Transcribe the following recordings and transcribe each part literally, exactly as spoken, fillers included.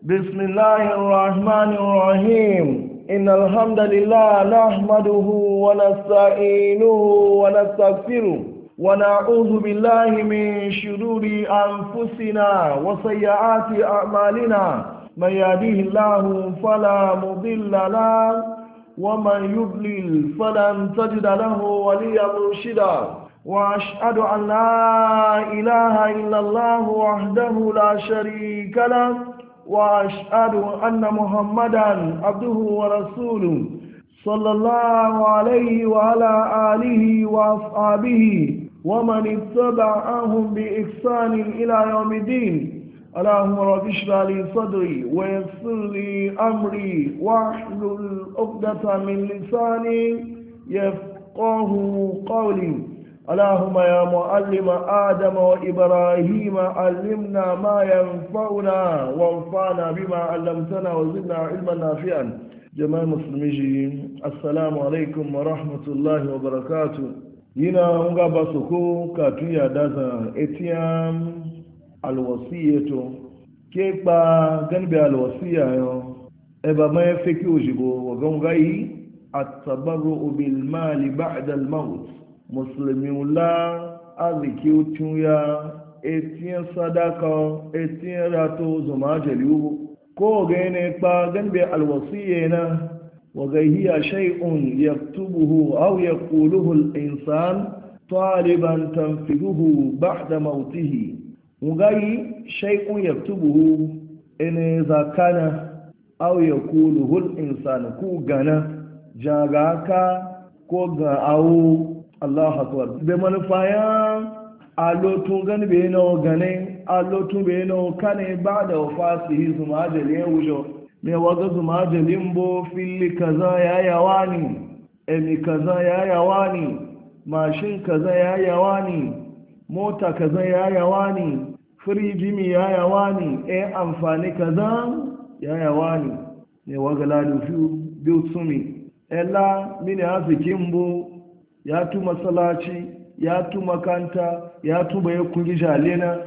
بسم الله الرحمن الرحيم إن الحمد لله نحمده ونستعينه ونستغفره ونعوذ بالله من شرور أنفسنا وسيئات أعمالنا من يهده الله فلا مضل له ومن يضلل فلن تجد له وليا مرشدا وأشهد أن لا إله إلا الله وحده لا شريك له وأشهد أن محمدا عبده ورسوله صلى الله عليه وعلى آله وأصحابه ومن اتبعهم بإحسان إلى يوم الدين. اللهم رب اشرح لي صدري ويسر لي أمري واحلل عقدة من لساني يفقه قولي. اللهم يا معلم آدم وإبراهيم علمنا ما ينفعنا وانفعنا بما علمتنا وزدنا علما نافعا. جماعة المسلمين السلام عليكم ورحمة الله وبركاته. ينا unga basuko katuya daza etiam alwasiyatu kepa ganbe alwasiya yo eba ma yafiki ujibo wagongai at-tabarru bil mali ba'da al-maut. Musulmi la aziki utunya etiyan sadaka etiyan rato zuma jaliu ko gane pa ganbe alwasiyena wa gahiya shay'un yaktubuhu aw yaquluhu al-insan taliban tanfiduhu ba'da mautihi mugai shay'un yaktubuhu ene zakana aw yaquluhu al-insan ku gana jagaka ko ga awu Allah akbar be manufaya alotun gani be no gane alotun be no kane bada wafasihi zuma ajali wujo me waga zuma ajalin bo fili kaza ya yawani emi kaza ya yawani mashin kaza ya yawani mota kaza ya yawani firiji mi ya yawani e amfani kaza ya yawani me waga ladu fi biu sumi ella mini azikin bo ya tu masalaci ya tu makanta ya tu bai kungi jalena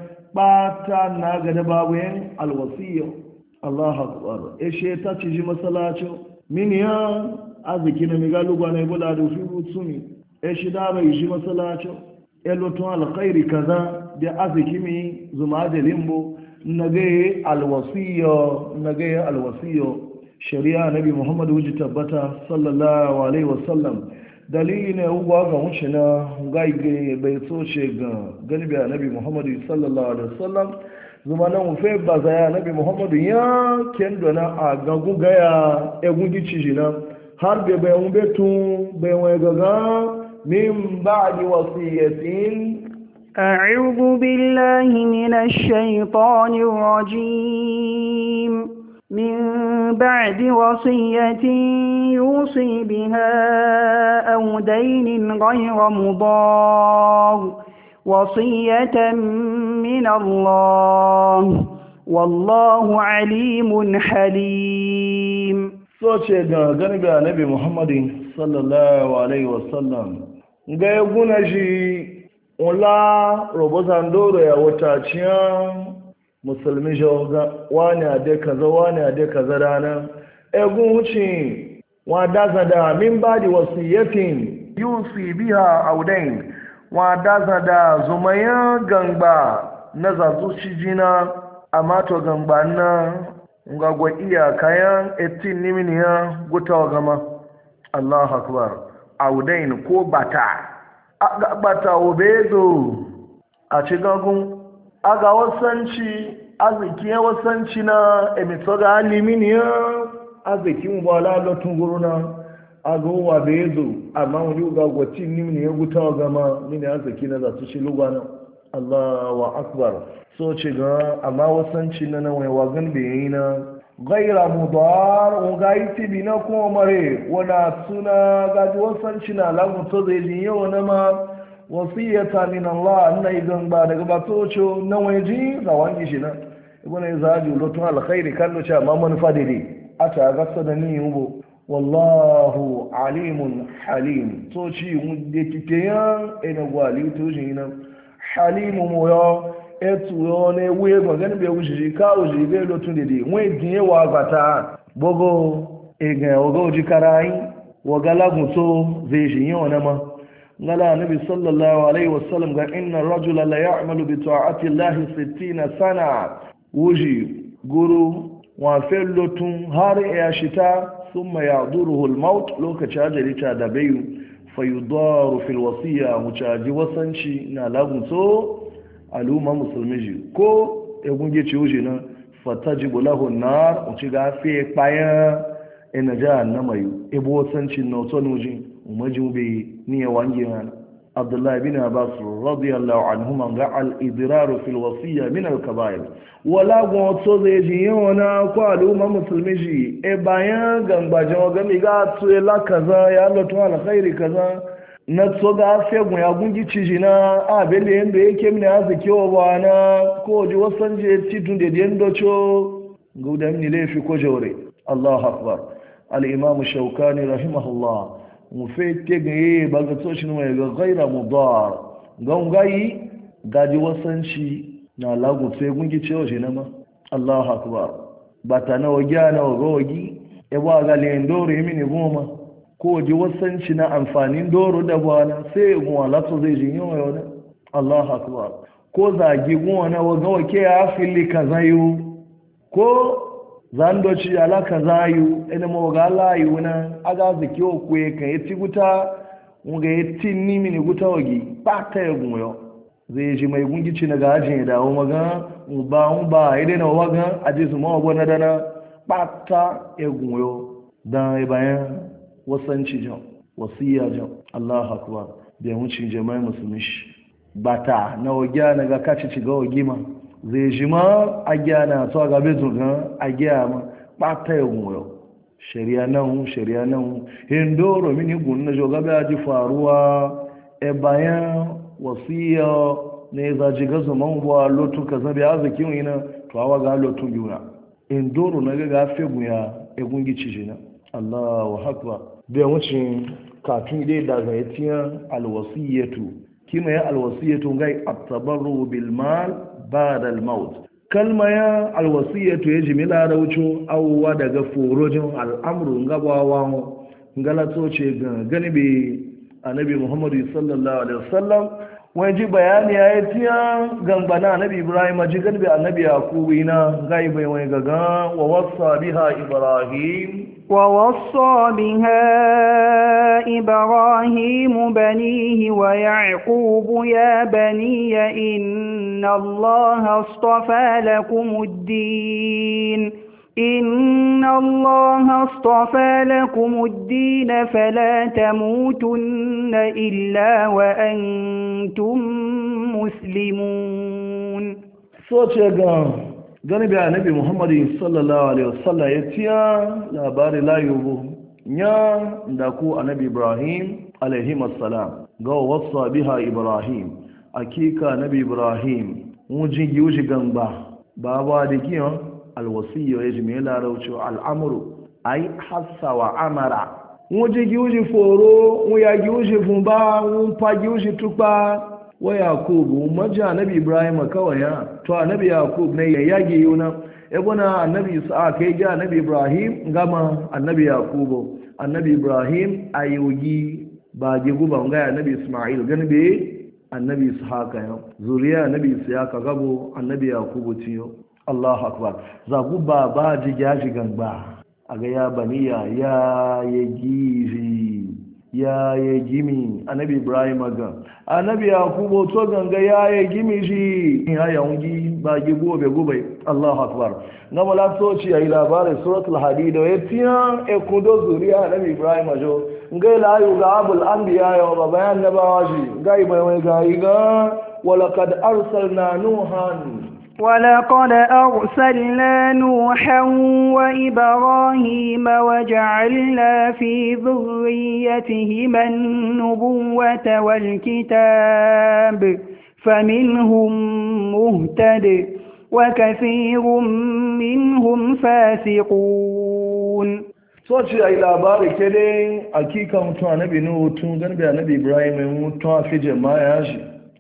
bata na ga da babu yin alwasiyo Allah akbar eshe ta ci ji masalaci min ya aziki na migalu gwana ibula da fi utsumi eshe da bai ji masalaci elotun alkhairi kaza da aziki mi zuma da limbo nage alwasiyo nage alwasiyo shari'a nabi Muhammad wuji tabbata sallallahu alaihi wasallam dalili ne ugwa ga wuce na gaige bai soce ga galibi a nabi muhammadu sallallahu alaihi wasallam zuma nan wufe ba za ya nabi muhammadu ya kendo na a gagu gaya egun gici jina har bai bayan betu bai wai gaga min ba'di wasiyatin. أعوذ بالله من الشيطان الرجيم من بعد وصية يوصي بها أو دين غير مضار وصية من الله والله عليم حليم. soce ga gani ga nabi muhammadin sallallahu alaihi wasallam ga ya guna shi wala robozan doro ya wata ciyan musulmi jawaga wani ade kaza wani ade kaza rana egun wuce wa daza da min ba da wasiyatin yusi biha audain wa daza da zumaya gangba na zazu jina amma to gangba na ngagwa iya kayan etin niminiya gutawa gama Allahu akbar audain ko bata aga bata obezo a cigagun aga wasanci arziki ya wasanci na emito ga aliminiya arzikin wala lotun guruna aga wa bezo amma wani ga gwacin nimini ya guta gama mini arziki na za su shi lugana Allah wa akbar so ce ga amma wasanci na na waiwa gan bayi na gaira mudar ga iti bi na kuma mare wana suna gaji wasanci na lagunto zai jin yau na ma wasiyata min Allah anna idan ba daga batocho nan waje za wangi shi na ibn izaju lotun alkhairi kallo cha ma manufa dede ata ga sadani yubo wallahu alimun halim to ci mu de kiteya ina gwali to jina halimu moyo etu yone wuye magana be wuji ka wuji be lotun dede we dinye wa gata bogo ega ogo ji karai wa galagun to zai shi yona ma ngala nabi sallallahu alaihi wasallam ga inna rajula la ya'malu bi ta'ati llahi sittina sana wuji guru wa fe lotun har ya shita thumma ya'duruhu al-maut lokaci ajali ta da bayu fayudaru fil wasiya mucaji wasanci na lagunso al'umma musulmi ji ko egunge ci wuce na fatajibu lahu nar uci gafe kpayan ina ja na mayu ebo wasanci na otu nuji umarji ube ni ya wange mana abdullahi bin abbas radiyallahu anhuma ga al-idraru fil wasiya min al-kaba'ir wala gon to zai ji yana ko al'umma musulmi ji e bayan gangbaje ga mi ga to la kaza ya Allah to alkhairi kaza na to ga fe gun ya gungi ciji na a bele yanda yake mini aziki wa bana ko ji wasan je titun de yando cho gudan ni lefi ko jore Allahu akbar al-imam shaukani rahimahullah mu fe tege ba ga to shi mai ga ghaira mudar gangayi gaji wasanci na lagu sai gungi cewa shi na ma Allahu akbar ba ta na wagiya na wagogi e ba ga le ndoro yi mini goma ko ji wasanci na amfanin doro da bana sai gun wala to zai jin yawa yau Allahu akbar ko zagi gun wana waga wake ya fili kazayu ko zandoci ala kazayu ina mo ga layu na aga zaki o kwe kan yi guta mu ga yi ni mini guta wagi ba ta gun yo zai ji mai gungici na gajin ya dawo maga ba un ba ide na waga aje su ma wabo na dana pata egunyo dan bayan wasanci jan wasiya jan Allahu akbar da wucin jama'a musulmi bata na wagya na ga kaci ci ga wagima zai ji ma agyana to ga bezu ga agyama pata egunyo shari'a nan shari'a nan hindoro mini gun na joga ba ji faruwa e bayan wasiya ne za ji gaza man buwa lotu ka zabe arziki wina to awa ga lotu biyu in doro na ga fegu ya egun gici jina Allahu akbar da wucin kafin dai da zai tiya alwasiyatu kima ya alwasiyatu ngai at-tabarru bil mal ba'da al-maut kalma ya alwasiyatu ya jimila da wucin awwa daga forojin al'amru ngabawa ngalato ce gani be annabi muhammadu sallallahu alaihi wasallam wani ji bayani ya yi tiya gambana annabi ibrahim ji gani bai annabi yakubu ina gai bai wani gaga wa wasa biha ibrahim wa wasa biha ibrahim banihi wa yaqubu ya baniya inna allaha astafa lakumuddin إن الله اصطفى لكم الدين فلا تموتن إلا وأنتم مسلمون soce ga gani bai nabi muhammadu sallallahu alaihi wasallam ya tiya labari layubu ya da ku annabi ibrahim alaihi assalam ga wasa biha ibrahim akika nabi ibrahim mujin yuji gamba baba da kiyon alwasiyya ya ji mai larauci al'amuru a yi hassa wa amara wuje giwuji foro wuya giwuji fumba wumfa giwuji tukpa wa yakubu maji annabi ibrahim kawai ya to annabi yakub ne ya yage yuna ebona annabi isa kai ga annabi ibrahim gama annabi yakubu annabi ibrahim ayogi ba gi guba ga annabi isma'il gani be annabi ishaq ya zuriya annabi ishaq gabo annabi yakubu tiyo Allahu akbar zagu ba ba ji gaji gangba aga ya baniya ya ye gizi ya ye gimi annabi ibrahim aga annabi yakubu to ganga ya ye gimi shi ya yaungi ba gi gobe gobe Allahu akbar ngama la to ci ayi labarin suratul hadid wa yatiya e kudo zuriya annabi ibrahim ajo ngai la yu ga abul anbiya ya wa bayan nabawa shi ngai bai wai ga iga wala kad arsalna nuhan ولقد أرسلنا نوحا وإبراهيم وجعلنا في ذريتهما النبوة والكتاب فمنهم مهتد وكثير منهم فاسقون soci a yi labari ke dai akika mutum annabi nuhu tun ganbe annabi ibrahim mutum a fi jama'a shi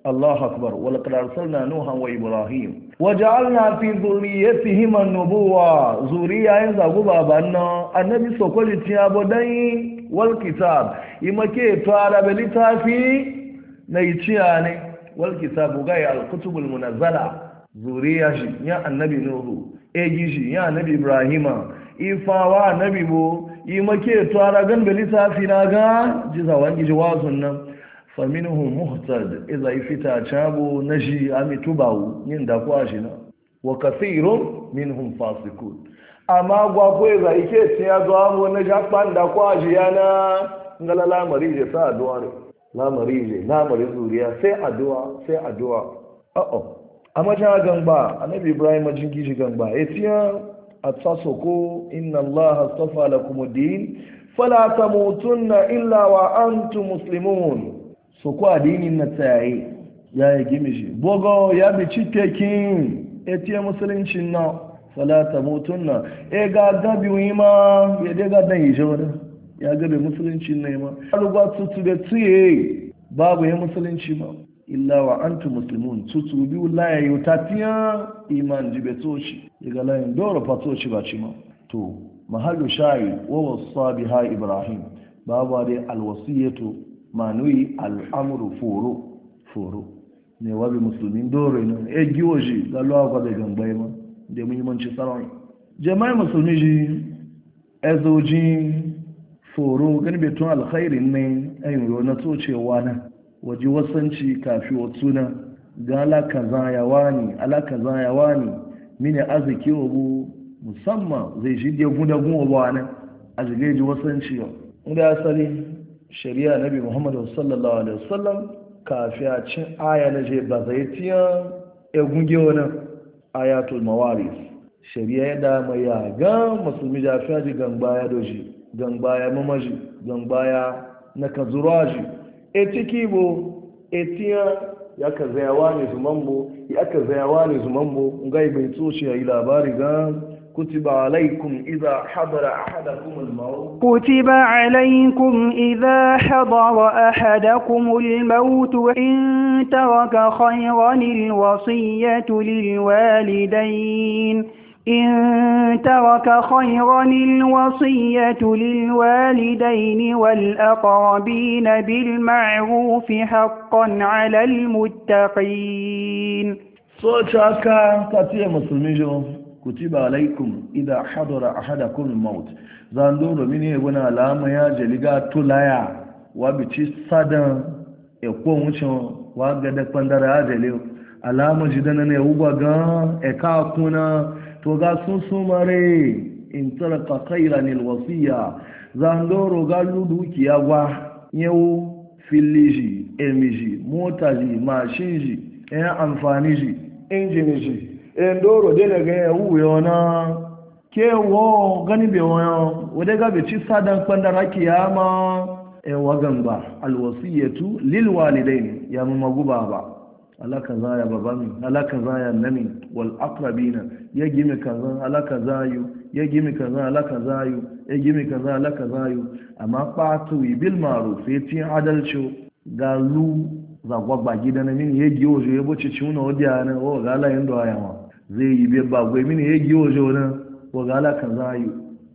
الله أكبر ولقد أرسلنا نوحا وإبراهيم وجعلنا في ذريتهما النبوة ذرية ينزغوا بابنا النبي سوكولي تيابو داي والكتاب إما كي توارى بلتافي نيتياني والكتاب غاية الكتب المنزلة ذرية يا النبي نوح ايجي يا النبي إبراهيم إفاوا نبي بو إما كي توارى غن بلتافي ناغا جزاوان جوازنا faminhum muhtad idza ifita chabu naji amitubawu yin da kwashi na wa kathirun minhum fasiqun amma gwa ko idza ike tiya zo amu na japan da kwashi yana ngala la marije sa addu'a ne la marije na mari zuriya sai addu'a sai addu'a oh amma ta gamba annabi ibrahim jinki shi gamba etiya atsasoko inna allaha astafa lakum ad-din fala tamutunna illa wa antum muslimun so ko adinin na tsaye ya yi gimi shi bogo ya bi cikekin etiye musuluncin na falata mutun na e ga gabi wima ya dai ga dan yi wani ya gabi musuluncin na ma alugwa tutu da tuye babu ya musulunci ma illa wa antu muslimun tutu biyu la ya yi tatiya iman jibe toshi ya ga layin dora fatoci ba ci ma to mahallu shayi wa wasa biha ibrahim babu dai alwasiyatu manuyi al'amuru foro foro ne wabi musulmin dore ne e giwoji ga luwa kwa da gambai ma da muhimmanci tsaron jama'i musulmi ji ezoji foro gani betun alkhairin ne ayin yau na tocewa na waje wasanci kafi watsuna ga alaka zayawa ne alaka zayawa ne mini arziki wabu musamman zai shi da gudagun wabuwa na a jigaji wasanci yau inda asali shari'a nabi muhammadu sallallahu alaihi wasallam kafiya cin aya na je ba zai tiya egunge wani ayatul mawaris shari'a ya dama ya ga musulmi da fiya ji gangbaya doji gangbaya mamaji gangbaya na kazuraji e ciki bo e tiya ya ka zayawa ne zumambo ya ka zayawa ne zumambo ngai bai tsoci ya yi labari ga كتب عليكم إذا حضر أحدكم الموت كتب عليكم إذا حضر أحدكم الموت إن ترك خيرا الوصية للوالدين إن ترك خيرا الوصية للوالدين والأقربين بالمعروف حقا على المتقين صوتك تاتي مسلمي kutiba alaikum idha hadara ahadakum al-maut zandoro mini wani alama ya jeliga tulaya wa bici sadan e ko wucin wa ga da pandara ya jele alama jidana ne ugwa ga e ka kuna to ga sun sumare in taraka khairan al-wasiya zandoro ga luduki ya gwa yau filiji emiji motaji mashinji e amfani ji injini ji endoro dele ga ya uwe ona ke wo gani be wona wode ga be ci sadan pandara kiyama e wagamba alwasiyatu lilwalidain ya maguba ba alaka zaya babami alaka zaya nami wal aqrabina ya gimi kaza alaka zayu ya gimi kaza alaka zayu ya gimi kaza alaka zayu amma patu bil ma'ruf yati adalcho galu za gwagba gidan mini ya giyo je ya boce ci wuna wadiya na o ga la yando ayawa zai yi bai ba gwai mini ya giyo je wani wa ga la kan zayu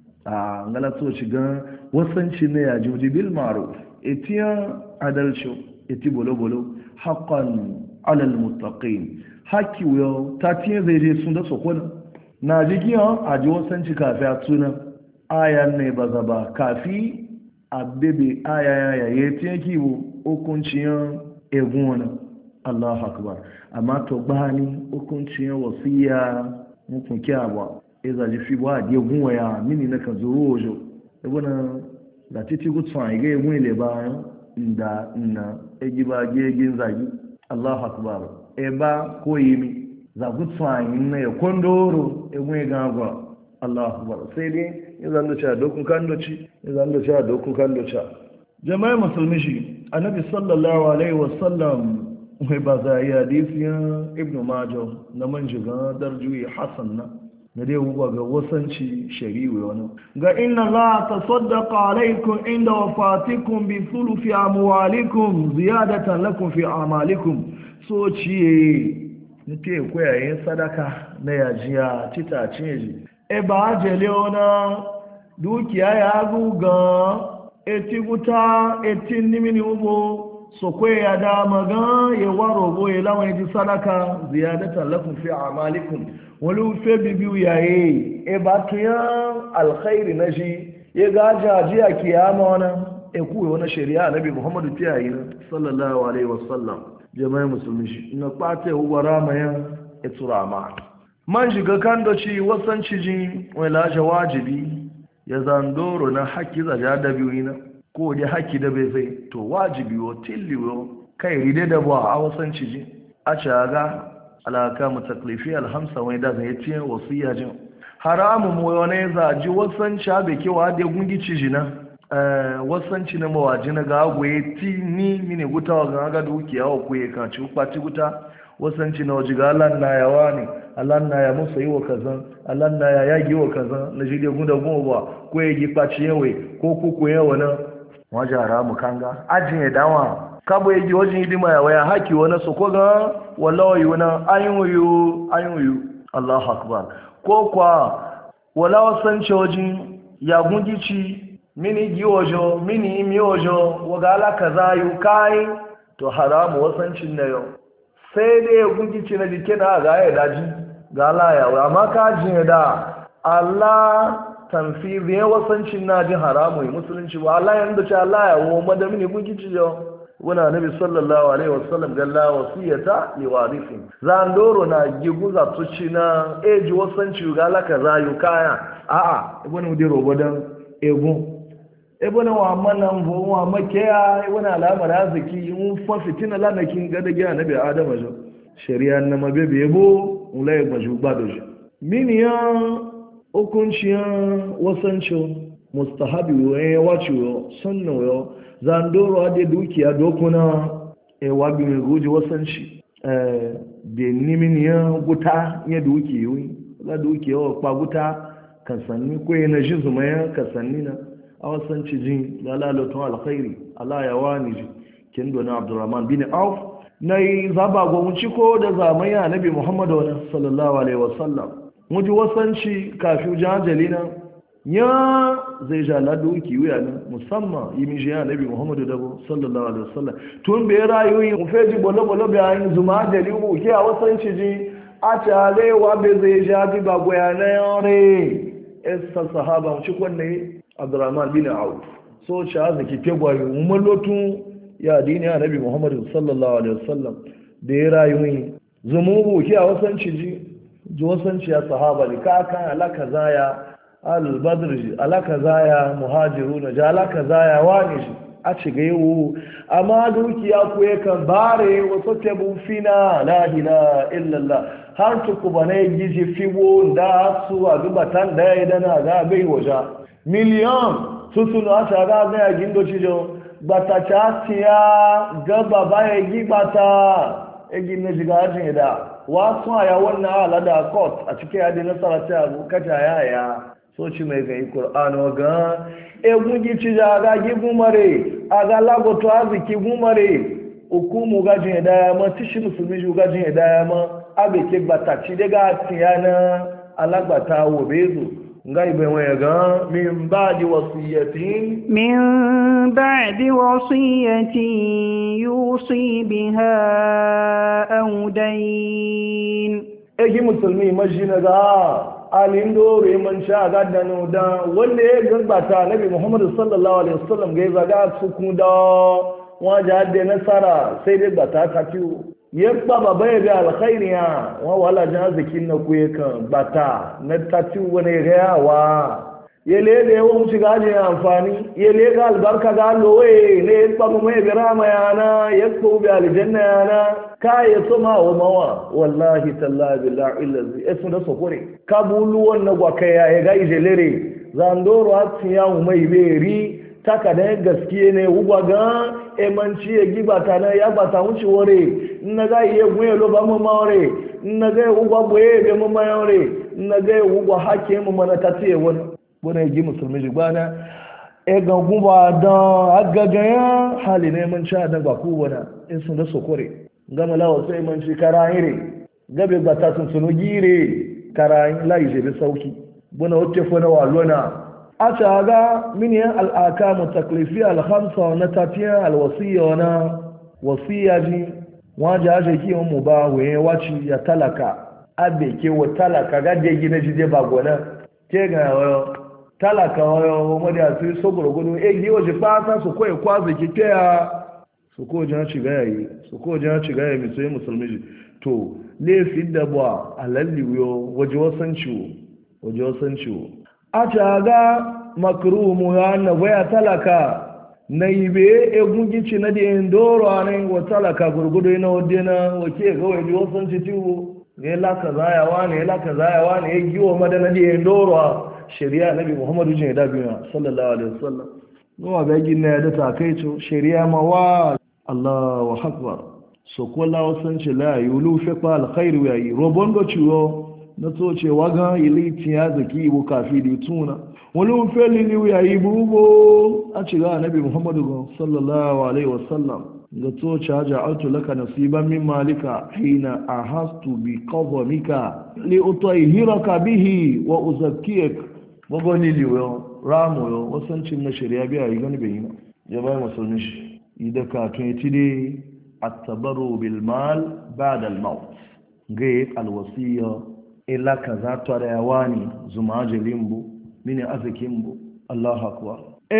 a ngala to ci ga wasanci ne ya juji bil ma'ruf etiya adalcho eti bolo bolo haqqan ala al muttaqin haki wo ta tiye zai je sun da sokona na jigiya a ji wasanci kafi a tuna ayan ne ba zaba kafi a bebe aya ya ya tiye kiwo hukunciyar egun wani Allah akbar amma to bani hukuncin wasiya mukun kyawa iza ji fi ba die gun waya mini na kan zuro ojo ebona da titi gutsan ige egun ile ba nda nna eji ba ge gin zagi Allah akbar e ba ko yimi za gutsan na ya kondoro egun ga gwa Allah akbar sai dai izan da cha dokun kandoci izan da cha dokun kandoci jama'a musulmi shi annabi sallallahu alaihi wasallam wai ba za a yi hadisiyan ibn majo na manjiga darjuyi hassan na na dai wuwa ga wasanci shari'u wani ga inna la ta saddaka alaikun inda wafatikun bi sulufi amwalikum ziyadatan lakum fi amalikum so ciye nke kwayayen sadaka na yajiya tita cinji e ba ajele ona dukiya ya guga eti guta eti nimini ubo so kwaya da maga ya waro bo ya lawan ji sadaka ziyadatan lakum fi a'malikum walu fe bibiu yayi e ba tuya alkhairi naji ya gaja jiya kiyama wana e kuwa wani shari'a nabi muhammadu tiyayi sallallahu alaihi wasallam jama'i musulmi shi na kwata ya ugwara mayan iturama man shiga kan da ci wasan cijin wala wajibi ya zandoro na haƙƙi zaja da biyu na ko da haƙƙi da bai sai to wajibi wa tilliwo kai ride da ba a wasan cijin a caga alaka mutaklifi alhamsa wani da zai tiye wasiya jin haramu mu wani zaji wasan cabe kewa da gungi cijina wasanci na mawaji na ga agwaye ti ni mini guta wa ga dukiya wa kuye kan ci kwati guta wasanci na waje ga Allah na yawa ne Allah na ya musa yi wa kazan Allah na ya yagi wa kazan na jide gunda goma ba ko ya gi kwaci yawe ko kuku yawa na waje haramu kanga ajin ya dawa kabo ya gi wajen hidima ya waya haki wani su ko ga wallahi wani ayuyu ayuyu Allahu akbar ko kwa wala wasanci wajen ya gungici mini giwojo mini miyojo wagala kaza yu kai to haramu wasancin na yau sai dai ya gugici na jike na ga ya daji ga Allah amma ka ji da Allah tanfizi ya wasancin na ji haramu musulunci ba Allah yanda ce Allah ya wo mada mini gugici yo wana nabi sallallahu alaihi wasallam galla wasiyata li warithin zan doro na giguza tuci na eji wasanci ga Allah kaza yu kaya a a ibn udiro bodan egun ebe na wa manan bo wa makiya wani alamar arziki in fa fitina lanakin gada gya nabi adam jo shari'a na mabebe yabo ulai maju bado jo miniya hukunciya wasancho mustahabi wa wacho sunno yo zandoro ade dukiya dokuna e wabi me goji wasanci eh de niminiya guta ya duki yi la dukiya wa kwa guta kasanni ko yana jizuma ya kasanni na a wasan cijin lalalotun alkhairi Allah ya wani ji kin dona Abdurrahman bin Auf na yi zaba gwamnati ko da zamaya Nabi Muhammadu sallallahu alaihi wasallam muji wasanci kafi jajalina ya zai jala doki wuya ne musamman yi mishi ya Nabi Muhammadu dabo sallallahu alaihi wasallam tun bai rayuyi mu feji bolo bolo bayan zuma dalilu ke a wasanci ji a talewa bai zai jaji ba goyana yare esa sahaba mu ci kwanne Abdurrahman bin Auf so cha zaki tegwayo mu lotun ya dini ya Nabi Muhammad sallallahu alaihi wasallam da ya rayu zumubu ki a wasanci ji ji wasanci ya sahaba ne ka kan alaka zaya al-badr ji alaka zaya muhajiruna ja alaka zaya wani shi a ci gaiwu amma dukiya ku yakan bare wasu tebu fina la ilaha illallah har tukuba ne gizi fiwo da su a dubatan da ya dana ga bai waja miliyan susunu a shaga ga ya gindo cijo bata chasiya gaba baya gi bata egi na jiga ajin da wasu aya wannan alada court a cikin yadi nasara ta abu kata yaya so ci mai ga Qur'ani ga egun gi ci jaga gi gumare aga lagoto aziki gumare hukumu gajin da ma tishi musulmi ju gajin da ma abe ke bata ci daga tiyana alagbata wo bezu ngai be waya ga min ba'di wasiyatin min ba'di wasiyatin yusi biha aw dayn egi musulmi majina ga alindo re man sha ga dano da wanda ya garbata nabi Muhammad sallallahu alaihi wasallam ga zaga su kun da waja da nasara sai dai bata ka ciwo yabba baba ya ga alkhairiya wa wala jazikin na kuye kan bata na tati wani gayawa yele da yawan shiga ne amfani yele ga albarka ga lowe ne yabba mu mai birama yana yabba bi aljanna yana kai soma wa mawa wallahi tallahi billahi illazi esu da sokore kabulu wannan gwa kai ya ga ijelere zandoro atiya mai beri taka da gaskiye ne ugwa ga emanci ya gibata na ya bata wuce wore na ga iya gwe lo ba mu mawre na ga ugwa boye be mu mawre na ga ugwa hake mu mana tatiye won bona gi musulmi ji bana e ga guba da agaga ya hali ne mun cha da ba ku wona in sun da sokore gama lawa sai man shi karayire gabe bata sun sunu gire karayin layi jebe sauki buna wacce fana walona a ta ga miniyan al'akamu taklifiya alhamsa na tafiyan alwasiya na wasiya ji waje aje kiwon mu ba waye waci ya talaka abe ke wa talaka gaje gina jide ba gona ke ga wayo talaka wayo mu da su so gurgudu e gi waje fata su koyi kwazi ki kiya su ko jan ci gayi su ko jan ci gayi mi sai musulmi to le fi da ba alalli yo waje wasanci waje wasanci a ta ga makrumu ya na waya talaka na ibe egungici na da yin doro ne wa talaka gurgudu na wadena wake ga waje wasanci tiwo ne laka zayawa ne laka zayawa ne ya giwo madana da yin doro shari'a nabi muhammadu jin da biya sallallahu alaihi wasallam no ba gin na da takaito shari'a ma wa Allahu akbar so ko la wasanci la yulu fi qal khairu ya yi robon go ciwo na to ce waga iliti ya zaki bu kafiri tuna wani feli ne ya yi bubo a ciga nabi muhammadu sallallahu alaihi wasallam da to caja auto laka nasiban min malika hina ahastu bi qadamika li utahhiraka bihi wa uzakkiyak magoni liwo ramo yo wasancin na shari'a biya yi gani bayina jama'a musulmi shi idan ka tun tide at-tabarru bil mal ba'da al-maut gai al-wasiya illa kaza tare yawani zuma jalimbu mini azakimbu Allahu akbar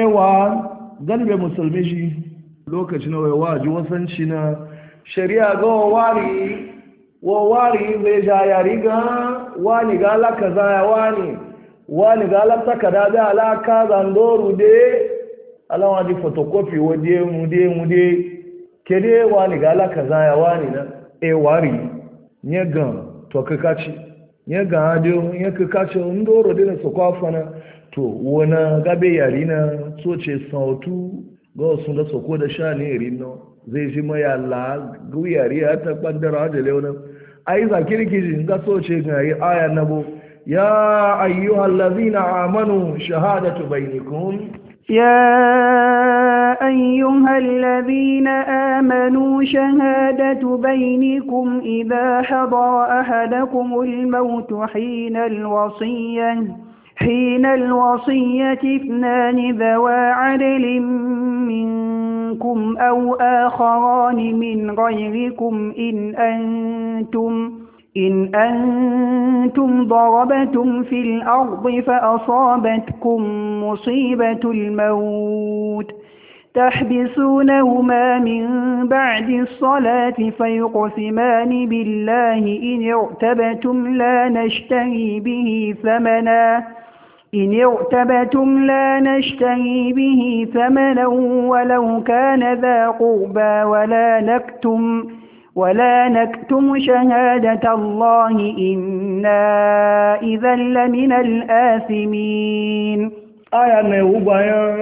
ewa gani be musulmi shi lokacin wai waji wasanci na shari'a ga wari wa wari zai ja ya riga wani ga alaka zaya wani wani ga alaka kada da alaka zandoru de alawa di photocopy wode mude mude kede wani ga alaka zaya wani na e wari nyega to kakaci nyega adio nyeka kaci ndoro de na sokafana to wona gabe yari na soce sautu ga wasu da soko da sha ne rino zai ji maya la guyari ya ta bandara da leona ai za kirkiji ga soce ga yi aya nabo ya ayyuhal ladhina amanu shahadatu bainakum يا أيها الذين آمنوا شهادة بينكم إذا حضر أحدكم الموت حين الوصية حين الوصية اثنان ذوى عدل منكم أو آخران من غيركم إن أنتم إن أنتم ضربتم في الأرض فأصابتكم مصيبة الموت تحبسونهما من بعد الصلاة فيقسمان بالله إن ارتبتم لا نشتري به ثمنا إن ارتبتم لا نشتري به ثمنا ولو كان ذا قربى ولا نكتم ولا نكتم شهادة الله إنا إذا لمن الآثمين آية نيوبايا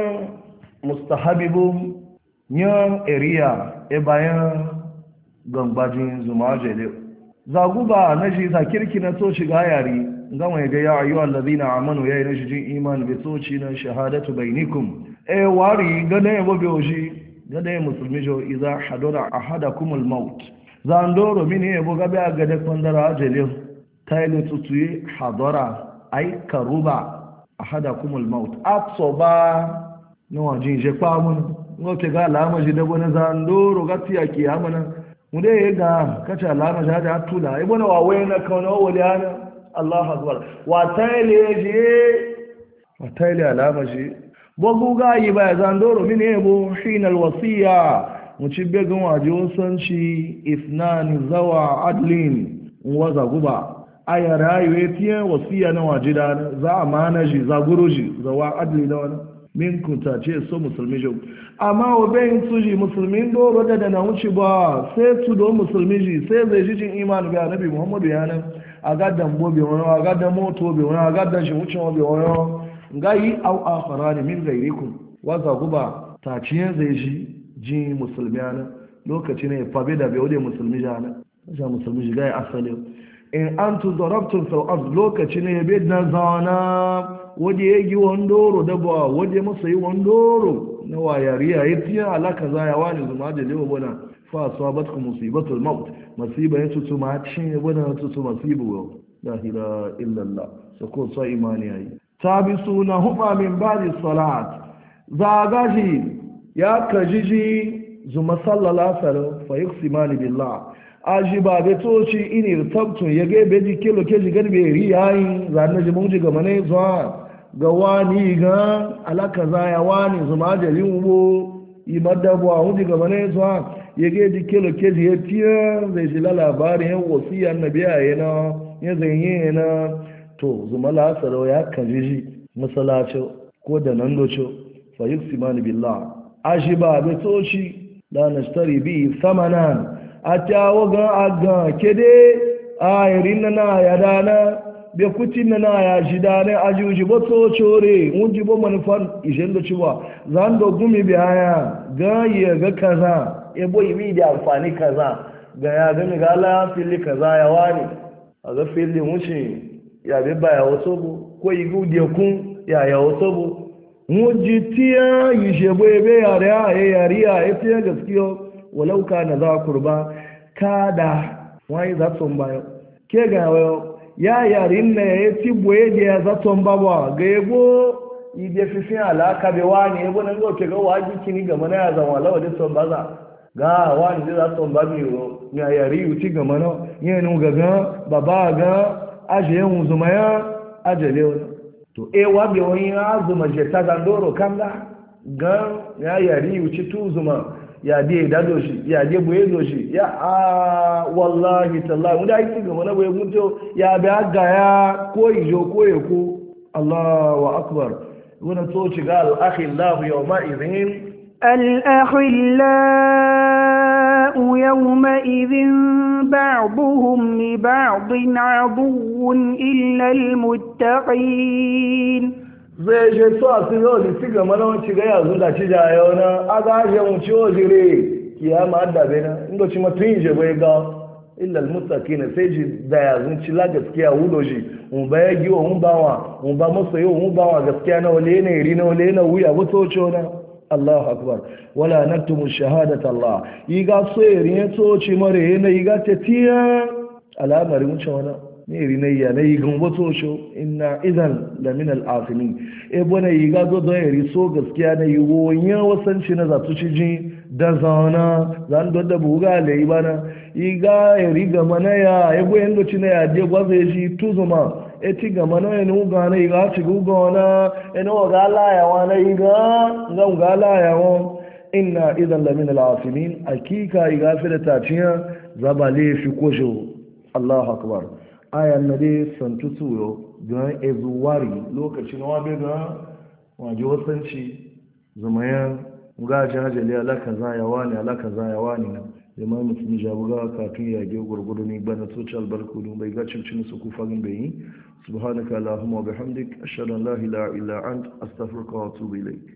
مستحبب نيان إريا إبايا غنباجين زماجة zaguba na shi za kirki na so shiga yari gama ya ga ya ayyuhal ladina amanu yayin na shi iman bi soci na shahadatu bainikum e wari gada ya bobe shi gada ya musulmi jo idza hadara ahadakum al maut zandoro mini ya boga ba gada kwandara ajalin taylo tutuye hadara ay karuba ahadakum al maut atsoba no wajin je pa mun ngote ga alama ji da bona zandoro gatiya kiyamana mude ya ga kace alama ja da tula ai bona wawe na kauna waliana Allah akbar wa tayle je wa tayle alama je bogu ga yi ba zandoro mini ebo hina alwasiya muci begun waje sanci ifnan zawa adlin waza guba aya rayuwe tiye wasiya na waje da za amana ji za guruji zawa adli da wani min kunta ce so musulmi jo amma obeyin suji musulmin doro da na wuce ba sai su do musulmi ji sai zai ji jin imani ga annabi muhammadu yanan a gaddan bobe wani a gaddan moto be wani a gaddan shi wucin bobe wani gayi au akharani min gairikum waza guba ta ciyen zai ji ji musulmi yanan lokaci ne fabe da bai wade musulmi jana ja musulmi ji gayi asali in antu darabtum fil ard lokaci ne bai na zana wadda ya yi wandoro dabawa wadda ya masa yi wandoro na wayariya ya fiye alaka za ya wani zuma da lewa bana fa asabatkum musibatul maut masiba ya tutu ma cin wani tutu masibu la ilaha illallah so ko sa imani yayi tabisuna huma min ba'di salat zagaji ya kajiji zuma sallala salo fa yuqsimani billah aji ba be toci inir tabtun yage beji kilo keji garbe riyayi zanna ji munji ga mane zuwa ga wani ga alaka zaya wani zuma jalin wo imadda bu a munji ga mane zuwa yage ji kilo keji ya tiya zai ji labarin yan wasiya annabiya yana ya zanye yana to zuma la salo ya kajiji masallaci ko da nan docho fa yuqsimani billah aji ba be toci la nashtari bi thamanan a kyawo gan agan kede a irin na na ya dana bai kutin na na ya shi dana a juji ba to core mun ji ba manufan ishen da ciwa zan da gumi biya ga ya ga kaza ya boyi mi da amfani kaza ga ya ga mi gala fili kaza ya wani a ga fili wuce ya bi ba ya waso bu ko yi gude kun ya ya waso bu mun ji tiya yi shebo ebe yare ya yare ya tiya gaskiyo walau ka na za kurba kada wani zaton bayo ke ga wayo ya yarin na ya ti boye da ya zaton bawa ga yabo ide fifin alaka be wani yabo nan go ke ga waji kini ga mana ya zama lawa da son baza ga wani da zaton ba biyo ya yari uti ga mana yenu ga ga baba ga aje yan zumaya ajele to e wa be wani azuma je ta gandoro kanga ga ya yari uti tu zuma ya de dado shi ya de boye do shi ya a wallahi tallahi wanda yake ga mana boye mutu ya bi aga ya ko ijo ko yeko Allahu akbar wannan to ci ga al-akhi Allah yawma idhin al-akhillau yawma idhin ba'dhum li ba'dhin 'aduwwun illa al-muttaqin zai je so a sun yau da ci gama na wanci ga yanzu da ci jayo na a ga je mu ciwo jire kiyama da bai na inda ci mutum yi je bai ga illal mutaki na sai ji da yanzu ci la gaskiya wudo shi mu ba ya giwa mu bawa mu ba masa yau mu bawa gaskiya na wale ne iri na wale na wuya wato ciwo na Allahu akbar wala naktumu shahadata Allah yi ga so iri ya to ci mare na yi ga tatiya al'amarin mu cewa ne rinayya na yi gan wato shi ina idan da min al'afini e bane yi ga zo don yari so gaskiya na yi wonya wasanci na zatu ci ji da zauna zan do da buga le yi bana yi ga yari ga mana ya e bo yando ci na ya de gwaze shi tuzuma e ti ga mana ya nu ga na yi ga ci guga na e no ga la ya wa na yi ga ga ga la ya wa inna idan la min al'afinin akika yi ga fi da taciya zabale fi kojo Allahu akbar ayan na dai santu tuyo don ezuwari lokacin wabe ga waje wasanci zamayen gaji hajjali alaka zayawa ne alaka zayawa ne zama mutum jabuga kafin yage gurgudu ne bana social barkudu bai ga cincin su kufagin bai yi subhanaka allahumma wa bihamdik ashhadu an la ilaha illa ant astaghfiruka wa atubu ilayk